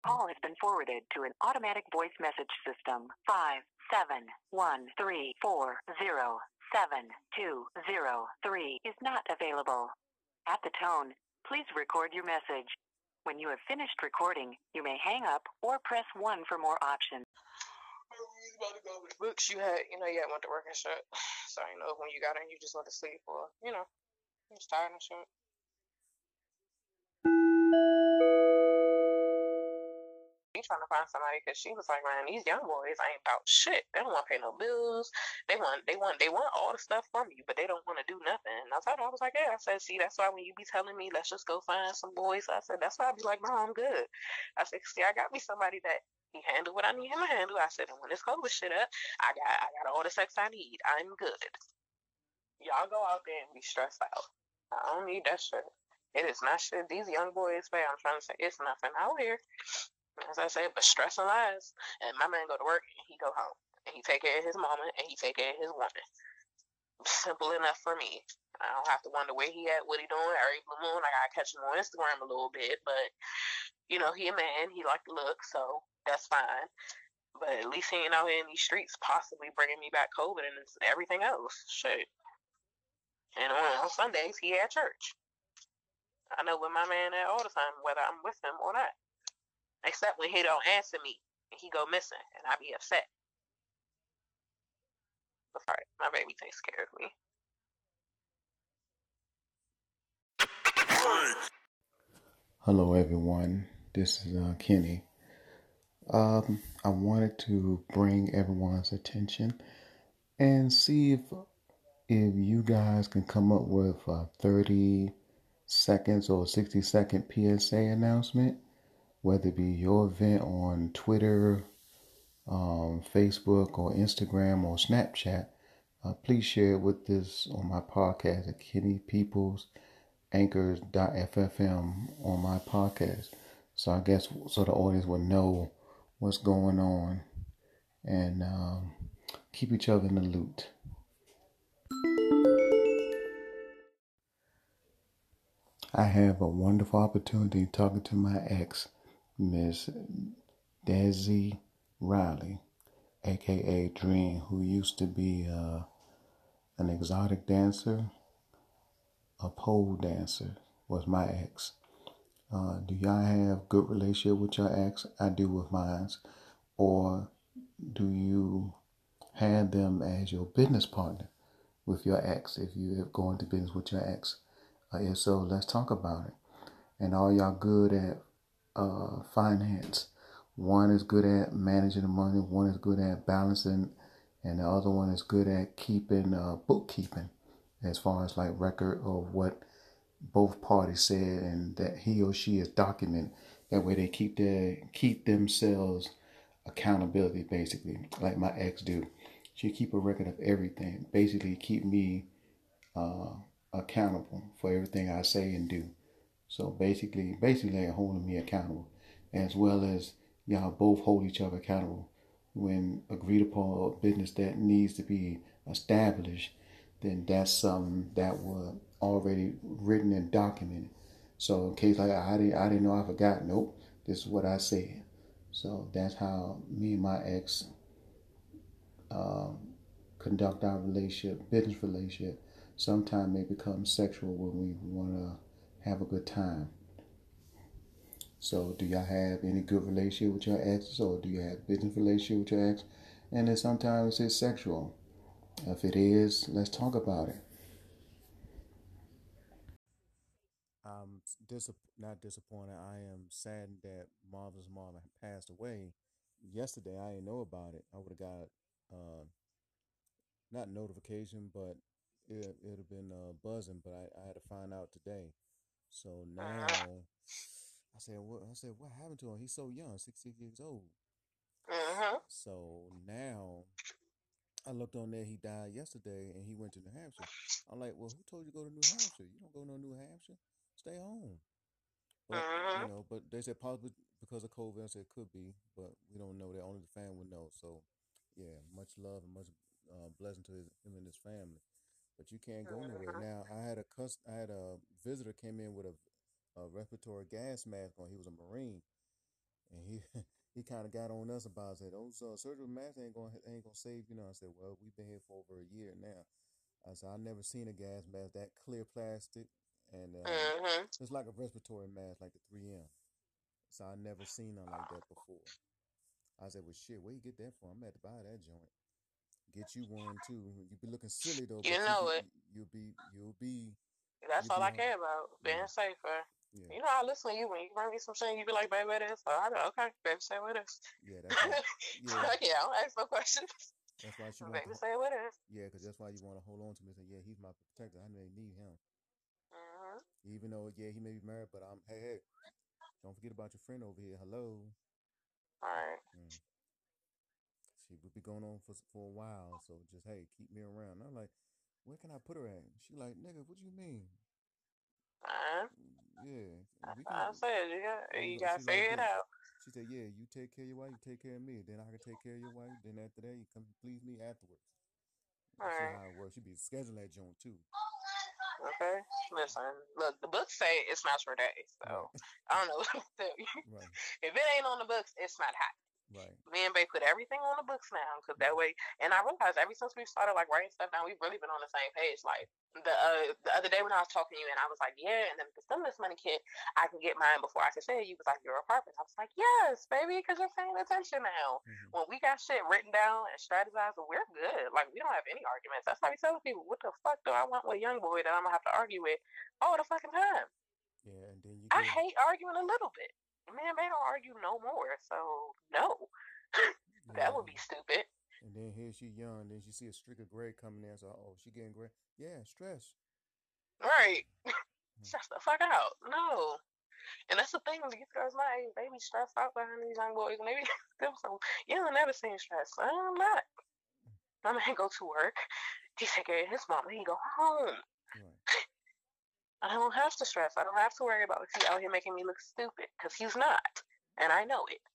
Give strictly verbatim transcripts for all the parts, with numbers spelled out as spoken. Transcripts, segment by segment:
Call has been forwarded to an automatic voice message system. Five seven one three four zero seven two zero three is not available. At the tone, please record your message. When you have finished recording, you may hang up or press one for more options. About to go with books you had, you know, you had went to work and shit. So I know when you got in, you just went to sleep, or you know, you was tired and shit. She trying to find somebody because she was like, man, these young boys ain't about shit. They don't want to pay no bills. They want, they want, they want all the stuff from you, but they don't want to do nothing. And I told her, I was like, yeah. I said, see, that's why when you be telling me, let's just go find some boys. I said, that's why I be like, no, I'm good. I said, see, I got me somebody that he handle what I need him to handle. I said, and when this COVID shit up, I got, I got all the sex I need. I'm good. Y'all go out there and be stressed out. I don't need that shit. It is not shit. These young boys, man, I'm trying to say, it's nothing out here. As I said, but stress and lies. And my man go to work and he go home. And he take care of his mama and he take care of his woman. Simple enough for me. I don't have to wonder where he at, what he doing. Every blue moon, I gotta catch him on Instagram a little bit. But, you know, he a man. He like to look, so that's fine. But at least he ain't out here in these streets possibly bringing me back COVID and everything else. Shit. And on, on Sundays, he at church. I know where my man at all the time, whether I'm with him or not. Except when he don't answer me and he go missing and I be upset. But alright, my baby takes care of me. Hello, everyone. This is uh, Kenny. Um, I wanted to bring everyone's attention and see if if you guys can come up with a thirty seconds or sixty second P S A announcement, whether it be your event on Twitter, um, Facebook, or Instagram, or Snapchat. Uh, please share it with this on my podcast at Kenny Peoples anchors dot f f m on my podcast. So I guess so the audience will know what's going on and um, keep each other in the loop. I have a wonderful opportunity talking to my ex, Miss Desi Riley, aka Dream, who used to be uh, an exotic dancer, a pole dancer, was my ex. Uh, do y'all have good relationship with your ex? I do with mine. Or do you have them as your business partner with your ex if you go into business with your ex? Uh, if so, let's talk about it. And all y'all good at uh, finance. One is good at managing the money, one is good at balancing, and the other one is good at keeping uh, bookkeeping as far as like record of what both parties said and that he or she is documented. That way they keep their keep themselves accountability, basically, like my ex do. She keep a record of everything, basically keep me uh, accountable for everything I say and do. So basically, basically like holding me accountable, as well as y'all both hold each other accountable when agreed upon business that needs to be established. Then that's something that was already written and documented. So in case like I didn't, I didn't know, I forgot. Nope, this is what I said. So that's how me and my ex um, conduct our relationship, business relationship. Sometimes may become sexual when we want to have a good time. So do y'all have any good relationship with your exes, or do you have business relationship with your ex? And then sometimes it's sexual. If it is, let's talk about it. I'm dis- not disappointed. I am saddened that Marvelous Marlon passed away. Yesterday, I didn't know about it. I would have got uh, not notification, but it would have been uh, buzzing. But I, I had to find out today. So now I said, what? I said, what happened to him? He's so young, sixty years old. Mm-hmm. So now I looked on there. He died yesterday, and he went to New Hampshire. I'm like, well, who told you to go to New Hampshire? You don't go to New Hampshire. Stay home. But you Mm-hmm. know, but they said possibly because of COVID. I said it could be, but we don't know that. Only the family would know. So, yeah, much love and much uh, blessing to his, him and his family. But you can't go nowhere Mm-hmm. now. I had a cus- I had a visitor came in with a, a respiratory gas mask on. He was a Marine, and he he kind of got on us about it. Those uh, surgical masks ain't gonna ain't gonna save you know. I said, well, we've been here for over a year now. I said, I never seen a gas mask that clear plastic, and um, Mm-hmm. it's like a respiratory mask, like the three M. So I never seen nothing like that before. I said, well, shit, where you get that from? I'm gonna have to buy that joint. Get you one too. You be looking silly though, You but you know be it. you'll be you'll be That's you'll all be I home. care about. Yeah, Being safer. yeah, You know, I listen to you when you bring me some shit. You be like, baby, it is. So I be okay, baby, say what it is. yeah. That's why. Yeah, Yeah, I don't ask no questions. that's why she want to. Baby, say what it is. Yeah, because that's why you want to hold on to me. And say, yeah, he's my protector. I may need him, Mm-hmm. even though yeah he may be married, but I'm hey hey, don't forget about your friend over here. Hello. All right. Mm. She would be going on for for a while, so just hey, keep me around. I'm like, where can I put her at? She like, nigga, what you mean? Uh, Yeah, we I can. said, you got, You you know, got to she like figure it that. out. She said, yeah, you take care of your wife, you take care of me. Then I can take care of your wife. Then after that, you come please me afterwards. All See right. how it works. She be scheduling that joint too. Okay. Listen, look, the books say it's not your day, Right, so I don't know what to tell you. right, If it ain't on the books, it's not happening. right. Me and Bay put everything on the books now, because that way. And I realized ever since we started like writing stuff down, we've really been on the same page. Like the uh, the other day when I was talking to you, and I was like, yeah, and then the stimulus money kit, I can get mine before I can say it. You was like, your apartment. I was like, yes, baby, because you're paying attention now. Mm-hmm. When we got shit written down and strategized, we're good. Like we don't have any arguments. That's how we tell people, what the fuck do I want with young boy that I'm gonna have to argue with all the fucking time? Yeah, and then you I get hate arguing a little bit. Man, they don't argue no more. So no. yeah, That would be stupid. and then here she young, then she see a streak of gray coming there, so oh, she getting gray. Yeah, stress. Right. Mm-hmm. Stress the fuck out. No. And that's the thing, these girls my age, they be stressed out behind these young boys. And they be them so you don't never seen stress. I'm not. My man go to work, he take care of his mom, he go home. Right. I don't have to stress. I don't have to worry about if he out here making me look stupid, because he's not. And I know it.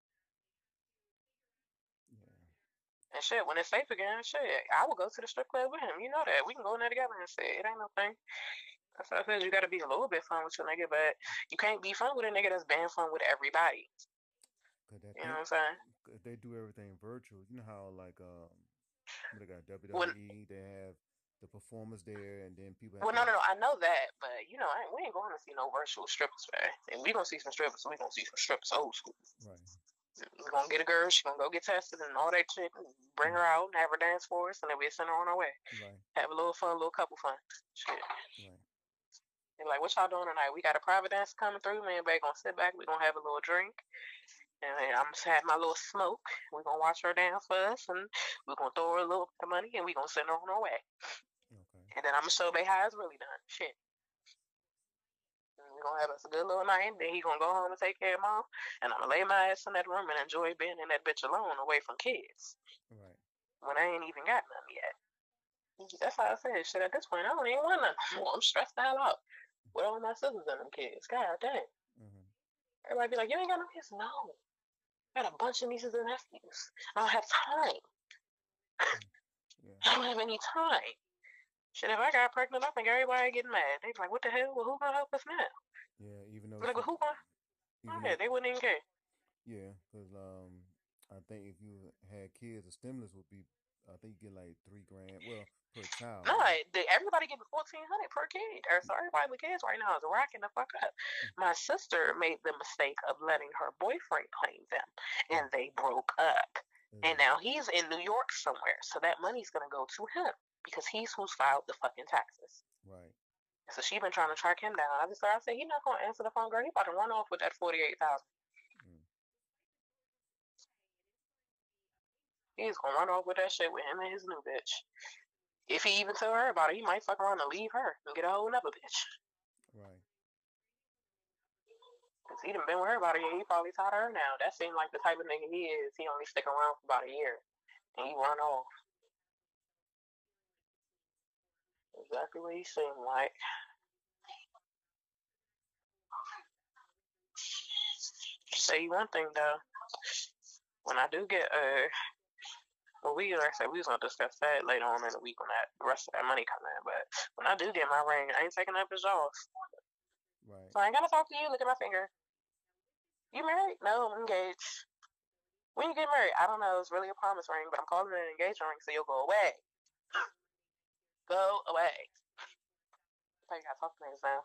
Yeah. And shit, when it's safe again, shit, I will go to the strip club with him. You know that. We can go in there together and shit. It ain't no thing. That's what I said. You got to be a little bit fun with your nigga, but you can't be fun with a nigga that's being fun with everybody. Cause that You know thing, what I'm saying? cause they do everything virtual. You know how like um, what they got W When, W E, they have the performers there, and then people have well, to. no, no, no. I know that, but you know, I ain't, we ain't going to see no virtual strippers, man. And we gonna see some strippers. We gonna see some strippers old school. Right. We're gonna get a girl. She gonna go get tested and all that shit. And bring her out and have her dance for us, and then we send her on our way. Right. Have a little fun, a little couple fun. Shit. Right. And like, what y'all doing tonight? We got a private dance coming through. Man, back gonna sit back. We gonna have a little drink. And I'm just have my little smoke. We're gonna watch her dance for us, and we're gonna throw her a little bit of money, and we're gonna send her on her way. Okay. And then I'm gonna show Bay how it's really done. Shit. And we're gonna have us a good little night, and then he gonna go home and take care of mom. And I'm gonna lay my ass in that room and enjoy being in that bitch alone, away from kids. Right. When I ain't even got none yet. That's how I said. Shit, at this point, I don't even want none. I'm stressed the hell out with all my sisters and them kids. God damn. Mm-hmm. Everybody be like, you ain't got no kids? No. I got a bunch of nieces and nephews. I don't have time. Yeah. I don't have any time. Shit, if I got pregnant, I think everybody getting mad. They be like, what the hell? Well, who gonna help us now? Yeah. Even though. I'm like, well, She, who gonna? even Oh, yeah, though. they wouldn't even care. Yeah, because um, I think if you had kids, the stimulus would be. I think you get like three grand. Well, per child. No, Right? they, everybody getting fourteen hundred per kid. Or so everybody with kids right now is racking the fuck up. My sister made the mistake of letting her boyfriend claim them, and they broke up. Mm-hmm. And now he's in New York somewhere, so that money's gonna go to him because he's who's filed the fucking taxes. Right. So she been trying to track him down. I just I said he's not gonna answer the phone, girl. He about to run off with that forty eight thousand. Mm. He's gonna run off with that shit with him and his new bitch. If he even tell her about it, he might fuck around and leave her and get a whole nother bitch. Right. Cause he done been with her about a year. He probably tired of her now. That seemed like the type of nigga he is. He only stick around for about a year and he run off. Exactly what he seemed like. Say you one thing though. When I do get uh well we like I said we was gonna discuss that later on in the week when that the rest of that money come in, but when I do get my ring, I ain't taking up his jaws. Right. So I ain't gotta talk to you, look at my finger. You married? No, I'm engaged. when you get married, I don't know, it's really a promise ring, but I'm calling it an engagement ring, so you'll go away. Go away. I gotta talk to niggas now.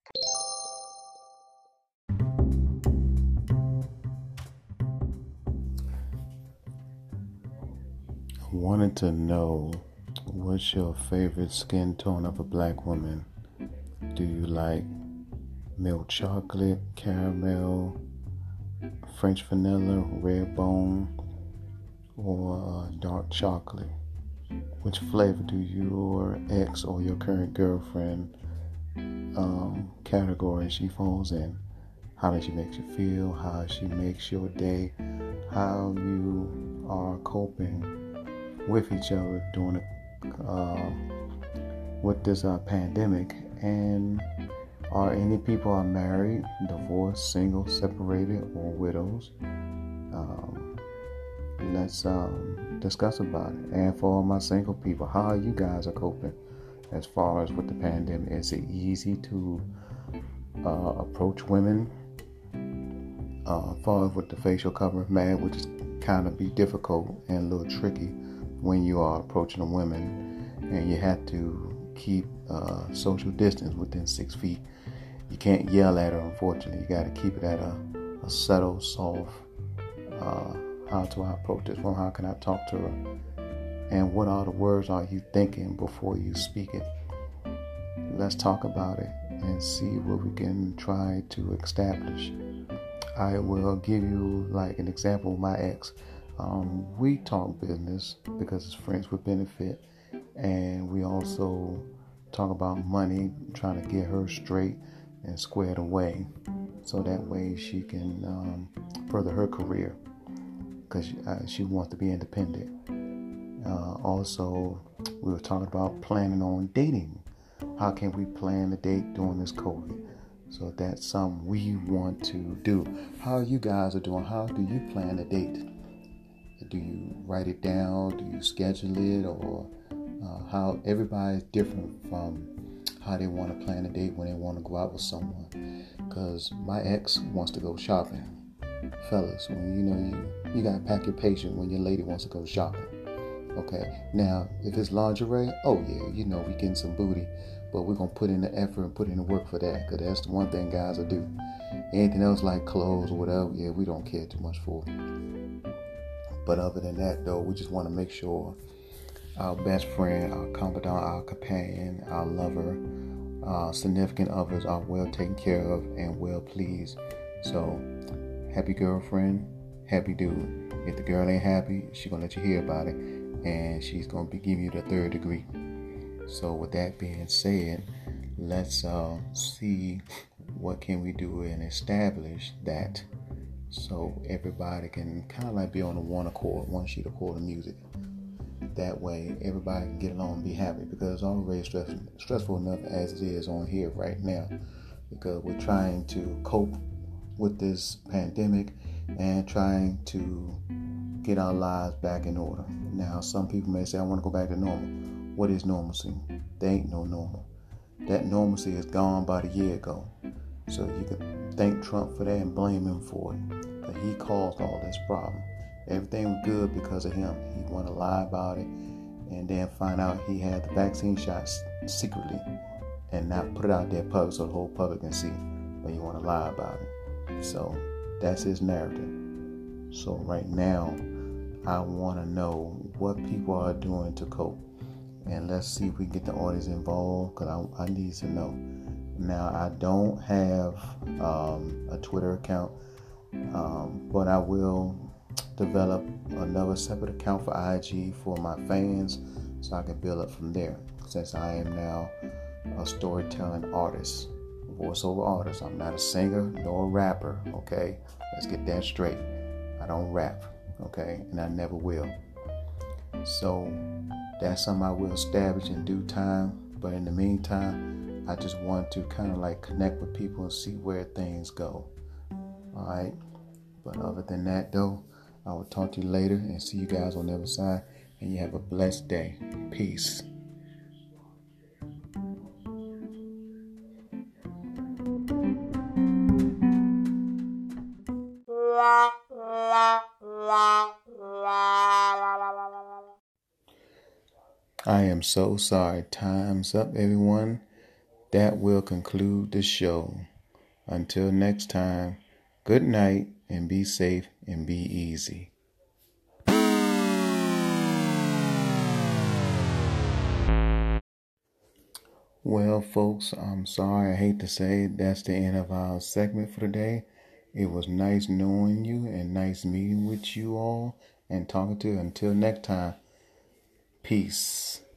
I wanted to know, what's your favorite skin tone of a black woman? Do you like milk chocolate, caramel, French vanilla, red bone, or uh, dark chocolate? Which flavor do your ex or your current girlfriend um, category she falls in? How does she make you feel? How she makes your day? How you are coping with each other during the, uh, with this uh, pandemic? And are any people are married, divorced, single, separated, or widows? Um, let's um, discuss about it. And for all my single people, how you guys are coping as far as with the pandemic? Is it easy to uh, approach women uh, as far as with the facial cover, man, which is kind of be difficult and a little tricky when you are approaching a woman and you have to keep uh, social distance within six feet. You can't yell at her, unfortunately. You got to keep it at a, a subtle, soft, uh, how do I approach this one? How can I talk to her? And what are the words are you thinking before you speak it? Let's talk about it and see what we can try to establish. I will give you like an example of my ex. Um, we talk business because it's friends with benefit, and we also talk about money, trying to get her straight and squared away, so that way she can um, further her career, because uh, she wants to be independent. Uh, also, we were talking about planning on dating. How can we plan a date during this COVID? So that's something we want to do. How you guys are doing? How do you plan a date? Do you write it down? Do you schedule it? Or uh, how everybody's different from how they want to plan a date when they want to go out with someone. Because my ex wants to go shopping. Fellas, when you know you, you got to pack your patience when your lady wants to go shopping. Okay, now if it's lingerie, oh yeah, you know we getting some booty, but we're going to put in the effort and put in the work for that, because that's the one thing guys will do. Anything else like clothes or whatever, yeah, we don't care too much for. But other than that, though, we just want to make sure our best friend, our confidant, our companion, our lover, our significant others are well taken care of and well pleased. So, happy girlfriend, happy dude. If the girl ain't happy, she's going to let you hear about it, and she's going to be giving you the third degree. So with that being said, let's uh, see what can we do and establish that, so everybody can kind of like be on the one accord, one sheet of chord of music. That way everybody can get along and be happy, because it's already stress, stressful enough as it is on here right now, because we're trying to cope with this pandemic and trying to get our lives back in order. Now, some people may say, I want to go back to normal. What is normalcy? There ain't no normal. That normalcy is gone about a year ago. So you can thank Trump for that and blame him for it. But he caused all this problem. Everything was good because of him. He wanted to lie about it and then find out he had the vaccine shots secretly and not put it out there public so the whole public can see. But he want to lie about it. So that's his narrative. So right now, I want to know what people are doing to cope. And let's see if we can get the audience involved, because I, I need to know. Now, I don't have um, a Twitter account, um, but I will develop another separate account for I G for my fans, so I can build up from there, since I am now a storytelling artist, voiceover artist. I'm not a singer nor a rapper, okay? Let's get that straight. I don't rap, okay? And I never will. So that's something I will establish in due time. But in the meantime, I just want to kind of like connect with people and see where things go. All right. But other than that, though, I will talk to you later and see you guys on the other side. And you have a blessed day. Peace. La, la, la. I am so sorry. Time's up, everyone. That will conclude the show. Until next time, good night and be safe and be easy. Well, folks, I'm sorry. I hate to say it, that's the end of our segment for today. It was nice knowing you and nice meeting with you all and talking to you. Until next time, peace.